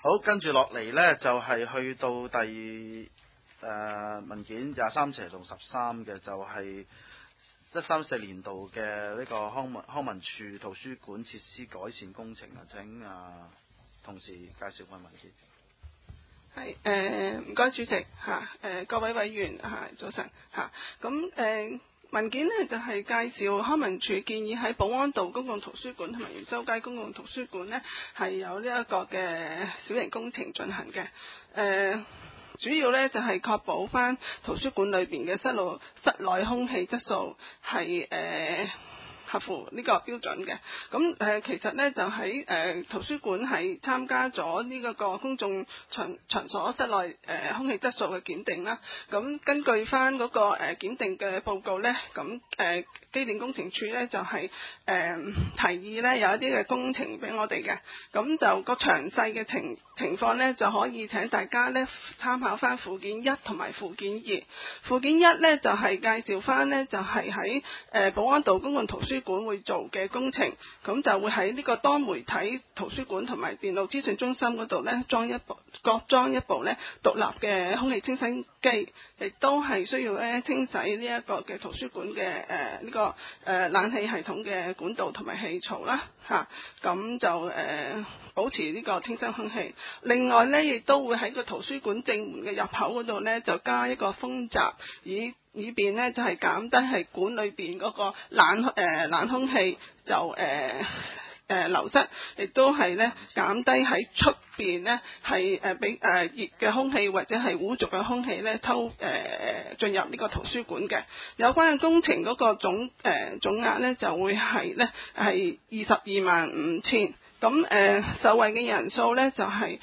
好，跟住落嚟呢，就係、去到文件23/13嘅，就係134年度嘅呢個康文署圖書館設施改善工程啊。請同事介紹份文件。 係唔該主席嚇，各位委員嚇，早晨嚇。咁文件呢就係介紹康文署建議喺保安道公共圖書館同埋元州街公共圖書館呢係有呢一個嘅小型工程進行嘅。主要呢就係確保翻圖書館裏邊嘅室內空氣質素係合乎呢個標準嘅。咁其實呢，就喺圖書館係參加咗呢一個公眾場所室內空氣質素嘅檢定啦。咁根據翻嗰個檢定嘅報告呢，咁機電工程署呢就係提議呢有一啲嘅工程俾我哋嘅。咁就個詳細嘅情況呢，就可以請大家呢參考翻附件1同埋附件2。附件1呢，就係介紹翻呢，就係喺保安道公共圖書館會做嘅工程，咁就會喺呢個多媒體圖書館同埋電腦資訊中心嗰度呢各裝一部呢獨立嘅空氣清新機，亦都係需要呢清洗呢一個嘅圖書館嘅呢個冷氣系統嘅管道同埋氣槽啦嚇，咁就保持呢個清新空氣。另外呢，亦都會喺個圖書館正門嘅入口嗰度呢，就加一個風閘，以便呢就係減低係館裏邊嗰個冷空氣就流失，亦都係呢減低喺出邊呢係俾熱嘅空氣或者係污濁嘅空氣呢進入呢個圖書館嘅。有關嘅工程嗰個總額呢，就會係呢係225000。咁受惠嘅人數呢，就係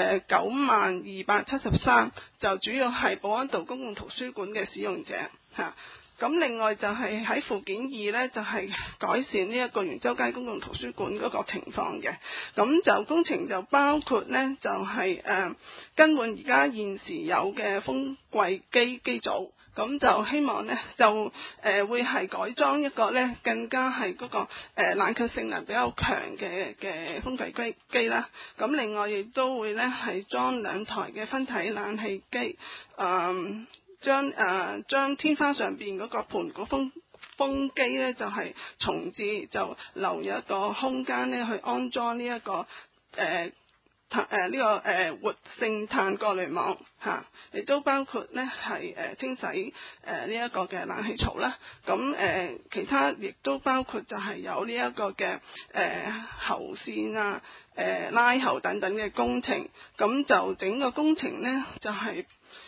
90273，就主要係保安道公共圖書館嘅使用者嚇。咁另外就係喺附件2呢，就係改善呢一個元州街公共圖書館嗰個情況嘅。咁就工程就包括呢，就係更換而家現時有嘅風櫃機組。咁就希望呢，就會係改裝一個呢更加係嗰個冷卻性能比較強嘅風櫃機啦。咁另外亦都會呢係裝2台嘅分體冷氣機，將天花上邊嗰個盤古風機呢，就係重置，就留有一個空間呢去安裝呢一個活性炭過濾網嚇，亦都包括呢係清洗呢一個嘅冷氣槽啦。咁其他亦都包括就係有呢一個嘅喉線啊、拉喉等等嘅工程。咁就整個工程呢，就係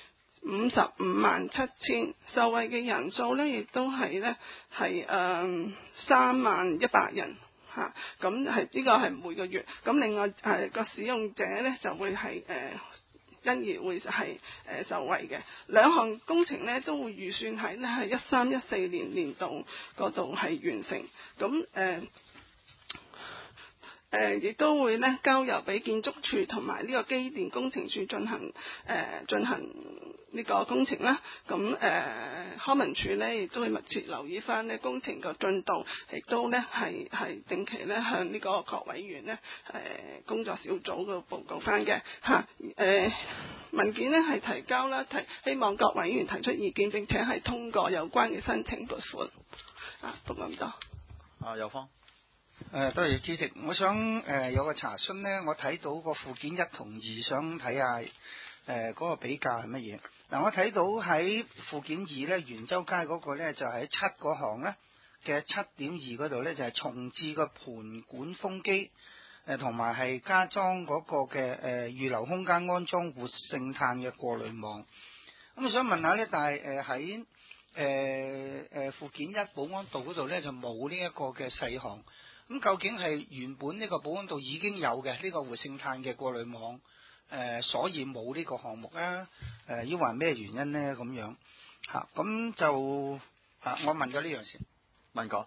557000，受惠嘅人數呢，亦都係呢係31000人。嚇，咁係呢個係每個月，咁另外個使用者呢就會係因而會係受惠嘅。兩項工程呢都會預算喺呢係13-14年度嗰度係完成，咁亦都會呢交由俾建築署同埋呢個機電工程署進行呢個工程啦。咁康文署呢亦都會密切留意翻呢工程嘅進度，亦都呢係定期呢向呢個各委員呢工作小組嘅報告翻嘅嚇。文件呢係提交啦，希望各委員提出意見，並且係通過有關嘅申請撥款。讀咁多。 有方。 多謝主席，我想有個查詢呢，我睇到個附件1同2，想睇下嗰個比較係乜嘢。嗱，我睇到喺附件2呢，元州街嗰個呢就喺7嗰行呢嘅7.2嗰度呢，就係重置個盤管風機，同埋係加裝嗰個嘅預留空間安裝活性炭嘅過濾網。咁我想問下呢，但係喺附件1保安道嗰度呢，就冇呢一個嘅細項。咁究竟係原本呢個保安道已經有嘅呢個活性炭嘅過濾網，所以冇呢個項目啊？抑或咩原因呢？咁樣嚇，咁就我問咗呢樣先。 問過。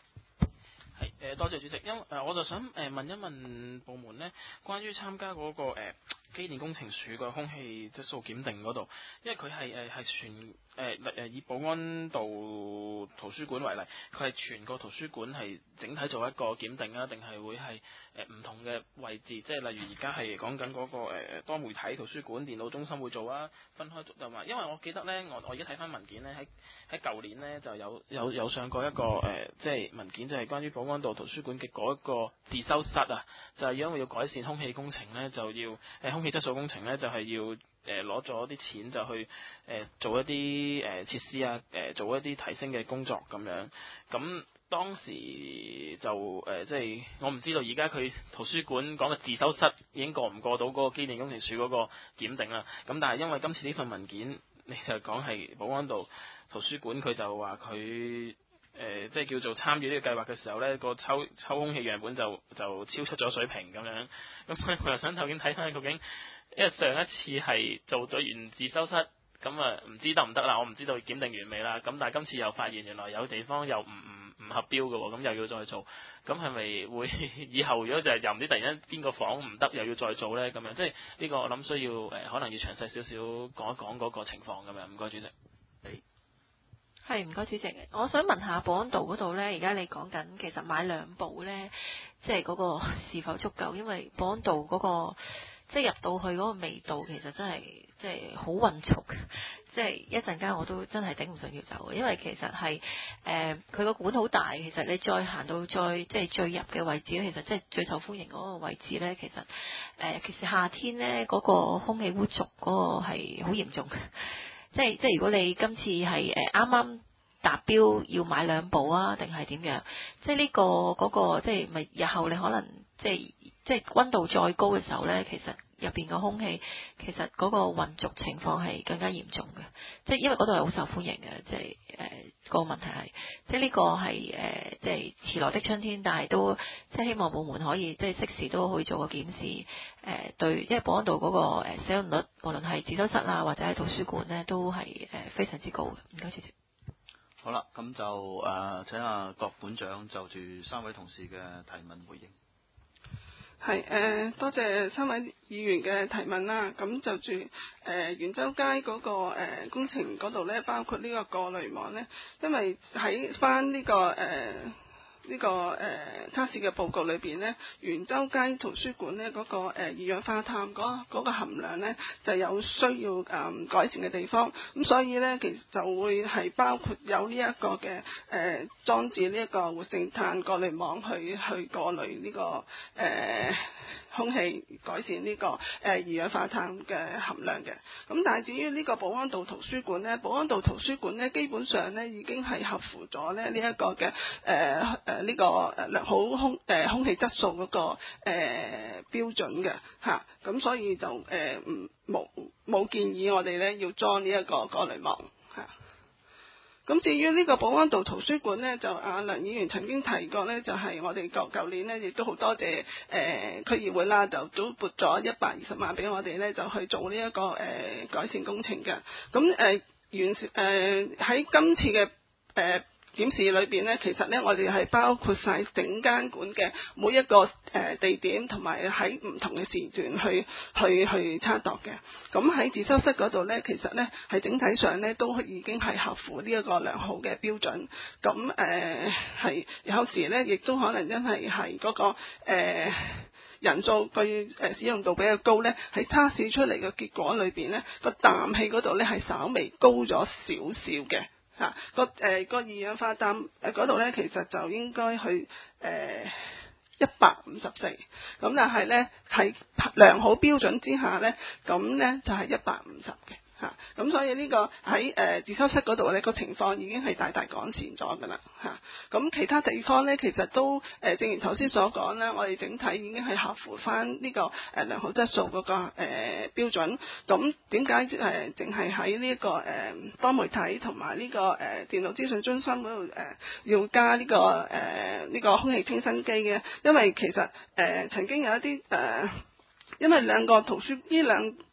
多謝主席，因為我就想問一問部門呢，關於參加嗰個機電工程署個空氣質素檢定嗰度，因為佢係全以保安道圖書館為例，佢係全個圖書館係整體做一個檢定啊，定係會係唔同嘅位置，即係例如而家係講緊嗰個多媒體圖書館電腦中心會做啊，分開做嘛。因為我記得呢，我而家睇翻文件呢，喺舊年呢就有上過一個即係文件，就係關於保安道圖書館嘅嗰一個自修室啊，就係因為要改善空氣工程呢，就要空氣質素工程呢，就係要攞咗啲錢就去做一啲設施啊，做一啲提升嘅工作咁樣。咁當時就即係我唔知道而家佢圖書館講嘅自修室已經過唔過到嗰個機電工程署嗰個檢定啦。咁但係因為今次呢份文件你就講係保安道圖書館，佢就話佢即係叫做參與呢個計劃嘅時候呢，個抽空氣樣本就超出咗水平咁樣。咁我又想究竟睇翻究竟，因為上一次係做咗完自修室，咁啊唔知得唔得啦，我唔知道檢定完未啦。咁但係今次又發現原來有地方又唔合標嘅喎，咁又要再做。咁係咪會以後如果就係又唔知突然間邊個房唔得，又要再做呢？咁樣即係呢個我諗需要可能要詳細少少講一講嗰個情況咁樣。唔該主席。 係，唔該主席，我想問下保安道嗰度呢，而家你講緊其實買2部呢，即係嗰個是否足夠？因為保安道嗰個即係入到去嗰個味道其實真係即係好混濁，即係一陣間我都真係頂唔順要走，因為其實係佢個館好大，其實你再行到即係最入嘅位置呢，其實即係最受歡迎嗰個位置呢，其實尤其是夏天呢，嗰個空氣污濁嗰個係好嚴重嘅。即係如果你今次係啱啱達標要買2部啊，定係點樣？即係呢個嗰個即係咪日後你可能即係溫度再高嘅時候呢，其實入邊個空氣其實嗰個混濁情況係更加嚴重嘅。即係因為嗰度係好受歡迎嘅，即係個問題係即係呢個係即係遲來的春天，但係都即係希望部門可以即係適時都可以做個檢視。對，因為保安道嗰個使用率，無論係自修室啊或者係圖書館呢，都係非常之高嘅。唔該主席。 好啦，咁就請阿郭館長就住3位同事嘅提問回應。 係多謝3位議員嘅提問啦。咁就住元州街嗰個工程嗰度呢，包括呢個過濾網呢，因為喺翻呢個測試嘅報告裏邊呢，元州街圖書館呢嗰個二氧化碳嗰個含量呢，就有需要改善嘅地方，咁所以呢，其實就會係包括有呢一個嘅裝置呢一個活性炭過濾網去過濾呢個空氣，改善呢個二氧化碳嘅含量嘅。咁但係至於呢個保安道圖書館呢，保安道圖書館呢，基本上呢已經係合乎咗呢一個嘅呢個良好空氣質素嗰個標準嘅嚇，咁所以就冇建議我哋呢要裝呢一個過濾網嚇。咁至於呢個保安道圖書館呢，就梁議員曾經提過呢，就係我哋舊年呢，亦都好多謝區議會啦，就都撥咗120萬俾我哋呢，就去做呢一個改善工程嘅。咁喺今次嘅檢視裏邊呢，其實呢，我哋係包括晒整間館嘅每一個地點，同埋喺唔同嘅時段去測度嘅。咁喺自修室嗰度呢，其實呢，係整體上呢，都已經係合乎呢一個良好嘅標準。咁係有時呢，亦都可能因為係嗰個人數對使用度比較高呢，喺測試出嚟嘅結果裏邊呢，個氮氣嗰度呢，係稍微高咗少少嘅。個二氧化氮嗰度呢，其實就應該去154，咁但係呢，喺良好標準之下呢，咁呢就係150嘅。咁所以呢個喺自修室嗰度呢個情況已經係大大改善咗㗎啦嚇。咁其他地方呢，其實都正如頭先所講啦，我哋整體已經係合乎翻呢個良好質素嗰個標準。咁點解淨係喺呢個多媒體同埋呢個電腦資訊中心嗰度要加呢個空氣清新機嘅？因為其實曾經有一啲因為兩個圖書呢兩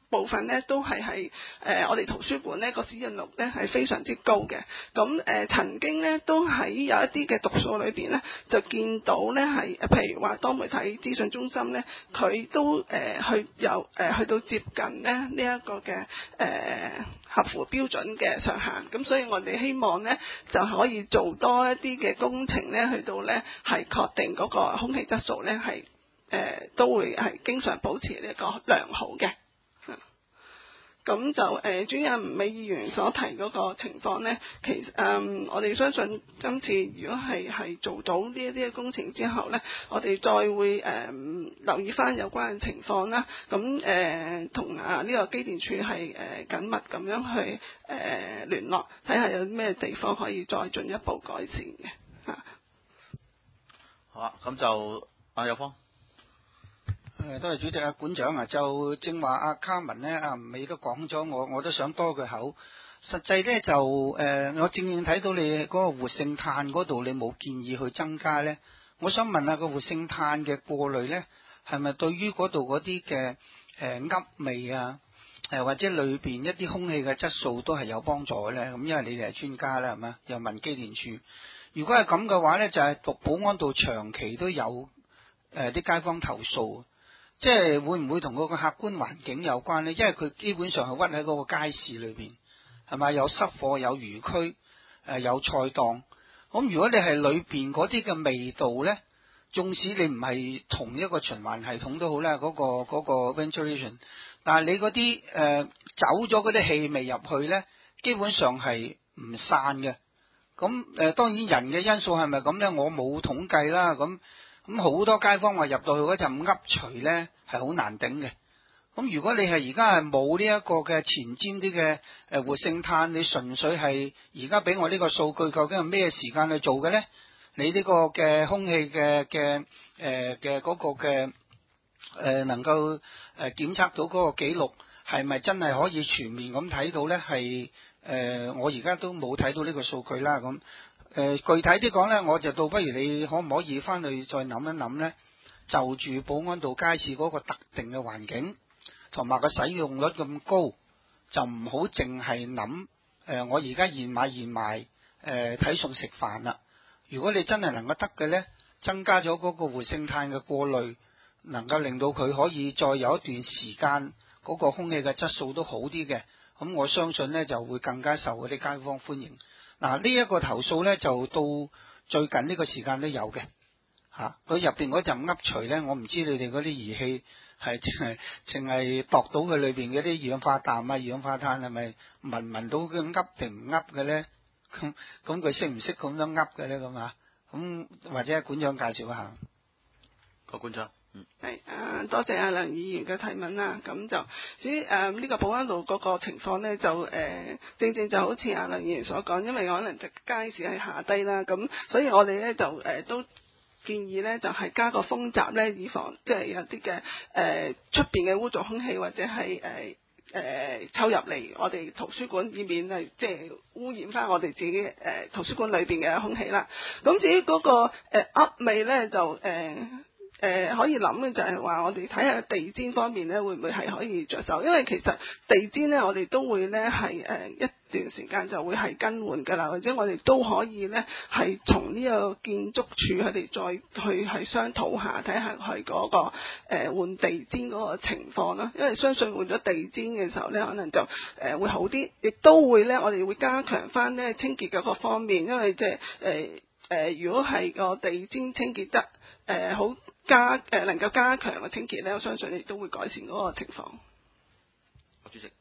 部分咧都係我哋圖書館咧個使用率咧係非常之高嘅。咁曾經咧都喺有一啲嘅讀數裏邊咧就見到咧係譬如話多媒體資訊中心咧，佢都去到接近咧呢一個嘅合乎標準嘅上限。咁所以我哋希望咧就可以做多一啲嘅工程咧，去到咧係確定嗰個空氣質素咧係都會係經常保持呢個良好嘅。咁就主任吳美議員所提嗰個情況呢，其實我哋相信今次如果係做到呢一啲嘅工程之後呢，我哋再會留意翻有關嘅情況啦。咁同呢個機電署係緊密咁樣去聯絡，睇下有咩地方可以再進一步改善嘅嚇。 好啊，咁就有方。 多謝主席。館長啊，就正話阿卡文呢，阿吳美都講咗，我都想多句口。實際呢，就我正睇到你嗰個活性炭嗰度，你冇建議去增加呢。我想問下個活性炭嘅過濾呢，係咪對於嗰度嗰啲嘅噏味啊，或者裏邊一啲空氣嘅質素都係有幫助呢？咁因為你哋係專家啦，係嘛？又問機電署，如果係咁嘅話呢，就係讀保安道長期都有啲街坊投訴。即係會唔會同嗰個客觀環境有關呢？因為佢基本上係屈喺嗰個街市裏邊，係咪有濕貨、有魚區、有菜檔。咁如果你係裏邊嗰啲嘅味道呢，縱使你唔係同一個循環系統都好啦，嗰個 ventilation， 但係你嗰啲走咗嗰啲氣味入去呢，基本上係唔散嘅。咁當然人嘅因素係咪咁呢？我冇統計啦。咁好多街坊話入到去嗰陣噏除呢係好難頂嘅。咁如果你係而家係冇呢一個嘅前瞻啲嘅活性炭，你純粹係而家俾我呢個數據，究竟係咩時間去做嘅呢？你呢個嘅空氣嘅嗰個嘅能夠檢測到嗰個記錄係咪真係可以全面咁睇到呢？係我而家都冇睇到呢個數據啦。咁具體啲講呢，我就倒不如你可唔可以翻去再諗一諗呢？就住保安道街市嗰個特定嘅環境，同埋個使用率咁高，就唔好淨係諗我而家現買現賣睇餸食飯啦。如果你真係能夠得嘅呢，增加咗嗰個活性炭嘅過濾，能夠令到佢可以再有一段時間嗰個空氣嘅質素都好啲嘅，咁我相信呢就會更加受嗰啲街坊歡迎。嗱，呢一個投訴呢，就到最近呢個時間都有嘅嚇。佢入邊嗰陣噏除呢，我唔知你哋嗰啲儀器係淨係度到佢裏邊嗰啲二氧化氮啊、二氧化碳係咪聞到佢噏定唔噏嘅呢？咁佢識唔識咁樣噏嘅呢？咁啊？咁或者館長介紹一下。 個館長。 係多謝阿梁議員嘅提問啦。咁就至於呢個保安路嗰個情況呢，就正正就好似阿梁議員所講，因為可能街市係下低啦，咁所以我哋呢，就都建議呢，就係加個風閘呢，以防即係有啲嘅出邊嘅污濁空氣或者係抽入嚟我哋圖書館，以免係即係污染翻我哋自己圖書館裏邊嘅空氣啦。咁至於嗰個噏味呢，就可以諗嘅就係話，我哋睇下地氈方面咧，會唔會係可以着手？因為其實地氈咧，我哋都會咧係一段時間就會係更換㗎啦，或者我哋都可以咧係從呢個建築署佢哋再去係商討下，睇下佢嗰個換地氈嗰個情況啦。因為相信換咗地氈嘅時候咧，可能就會好啲，亦都會咧我哋會加強翻咧清潔嗰個方面，因為即係如果係個地氈清潔得好能夠加強嘅清潔咧，我相信亦都會改善嗰個情況。 主席。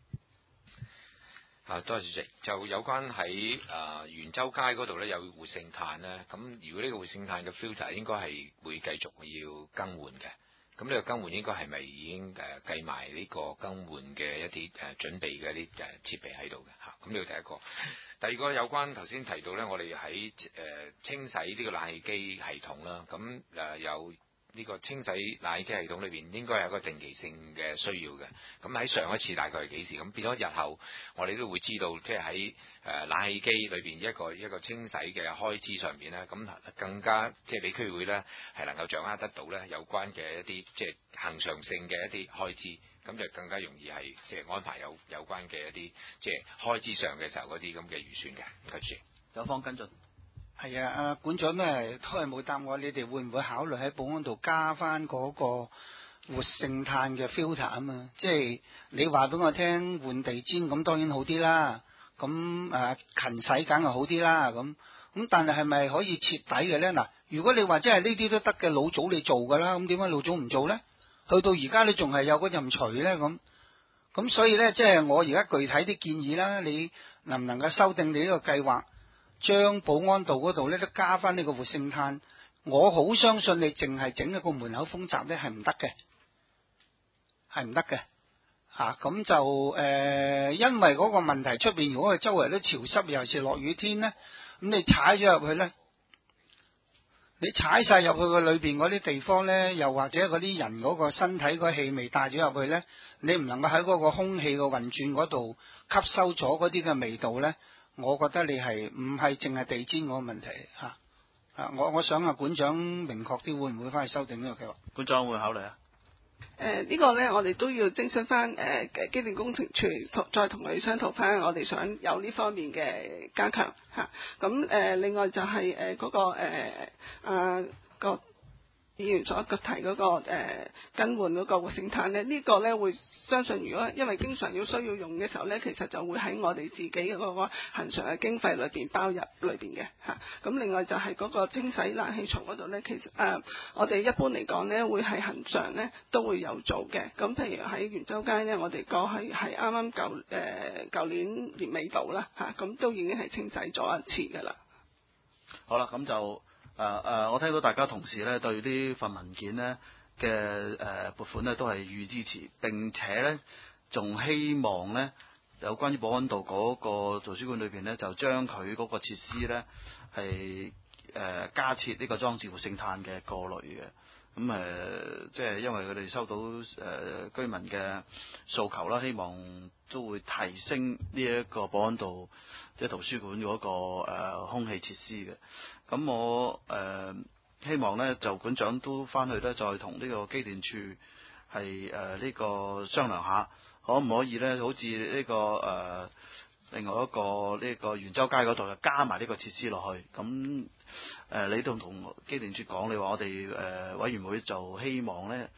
多謝主席。就有關喺元州街嗰度咧有活性炭咧，咁如果呢個活性炭嘅 filter 應該係會繼續要更換嘅。咁呢個更換應該係咪已經計埋呢個更換嘅一啲準備嘅一啲設備喺度嘅嚇？咁呢個第一個。第二個有關頭先提到咧，我哋喺清洗呢個冷氣機系統啦，咁有呢個清洗冷氣機系統裏邊應該有一個定期性嘅需要嘅。咁喺上一次大概係幾時？咁變咗日後我哋都會知道，即係喺冷氣機裏邊一個清洗嘅開支上邊咧，咁更加即係俾區議會咧係能夠掌握得到咧有關嘅一啲即係恆常性嘅一啲開支，咁就更加容易係即係安排有關嘅一啲即係開支上嘅時候嗰啲咁嘅預算嘅。唔該主席。 有方跟進。 係啊，阿館長都係冇答我，你哋會唔會考慮喺保安度加翻嗰個活性炭嘅 filter 啊嘛？即係你話俾我聽換地氈咁當然好啲啦，咁勤洗梗係好啲啦，咁但係係咪可以徹底嘅咧？嗱，如果你話真係呢啲都得嘅，老早你做㗎啦，咁點解老早唔做咧？去到而家你仲係有嗰陣除咧咁所以咧，即係我而家具體啲建議啦，你能唔能夠修訂你呢個計劃？將保安道嗰度咧都加翻呢個活性炭，我好相信你淨係整一個門口風閘咧係唔得嘅，咁就因為嗰個問題出邊，如果佢周圍都潮濕，尤其是落雨天咧，咁你踩咗入去咧，你踩晒入去個裏邊嗰啲地方咧，又或者嗰啲人嗰個身體個氣味帶咗入去咧，你唔能夠喺嗰個空氣個運轉嗰度吸收咗嗰啲嘅味道咧。我覺得你係唔係淨係地氈嗰個問題我想館長明確啲，會唔會翻去修訂呢個計劃？ 館長會考慮啊？ 呢個呢，我哋都要徵詢翻機電工程署，再同佢商討翻，我哋想有呢方面嘅加強嚇。咁另外就係嗰個議員所提嗰個更換嗰個活性炭呢，呢個呢會相信如果因為經常要需要用嘅時候呢，其實就會喺我哋自己嘅嗰個恆常嘅經費裏邊包入裏邊嘅嚇。咁另外就係嗰個清洗冷氣槽嗰度呢，其實我哋一般嚟講呢，會係恆常呢都會有做嘅。咁譬如喺元州街呢，我哋過去係啱啱舊年年尾度啦嚇，咁都已經係清洗咗一次㗎啦。 好啦，咁就我聽到大家同事咧對呢份文件呢嘅撥款呢都係予以支持，並且呢仲希望呢有關於保安道嗰個圖書館裏邊呢，就將佢嗰個設施呢係加設呢個裝置活性炭嘅過濾嘅。咁即係因為佢哋收到居民嘅訴求啦，希望都會提升呢一個保安道即係圖書館嗰個空氣設施嘅。咁我希望呢，就館長都翻去呢，再同呢個機電處係呢個商量下，可唔可以呢？好似呢個另外一個呢個元州街嗰度加埋呢個設施落去。咁你都同機電處講，你話我哋委員會就希望呢，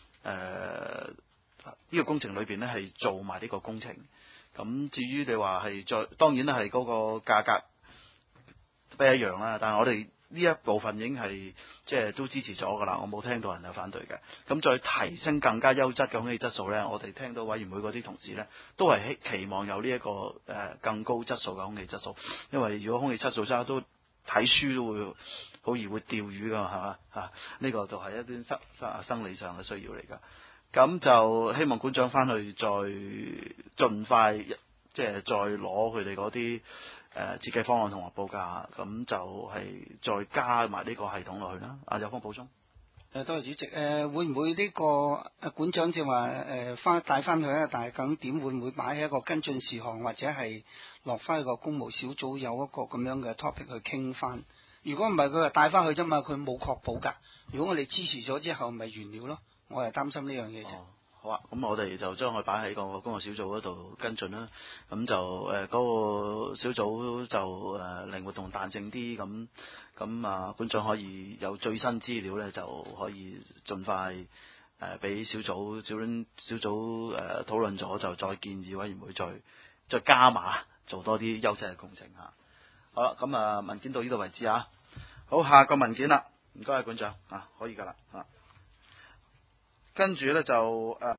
呢個工程裏邊呢係做埋呢個工程。咁至於你話係當然咧係嗰個價格不一樣啦，但係我哋呢一部分已經係即係都支持咗㗎啦，我冇聽到人有反對嘅。咁再提升更加優質嘅空氣質素呢，我哋聽到委員會嗰啲同事呢，都係期望有呢一個更高質素嘅空氣質素，因為如果空氣質素差都睇書都會好易會釣魚㗎嘛，係嘛嚇？呢個就係一啲生理上嘅需要嚟㗎。咁就希望館長翻去再盡快，即係再攞佢哋嗰啲設計方案同埋報價，咁就係再加埋呢個系統落去啦。有方補充。 多謝主席。會唔會呢個館長即係話帶翻去咧？但係咁點會唔會擺喺一個跟進事項，或者係落翻一個公務小組有一個咁樣嘅 topic 去傾翻？如果唔係佢話帶翻去啫嘛，佢冇確保㗎。如果我哋支持咗之後，咪完了咯。我係擔心呢樣嘢啫。 好啊，咁我哋就將佢擺喺個工作小組嗰度跟進啦。咁就嗰個小組就靈活同彈性啲，咁館長可以有最新資料咧，就可以盡快俾小組討論咗，就再建議委員會再加碼做多啲優質嘅工程嚇。好啦，咁文件到呢度為止啊。好，下個文件啦，唔該，館長可以㗎啦。跟住咧就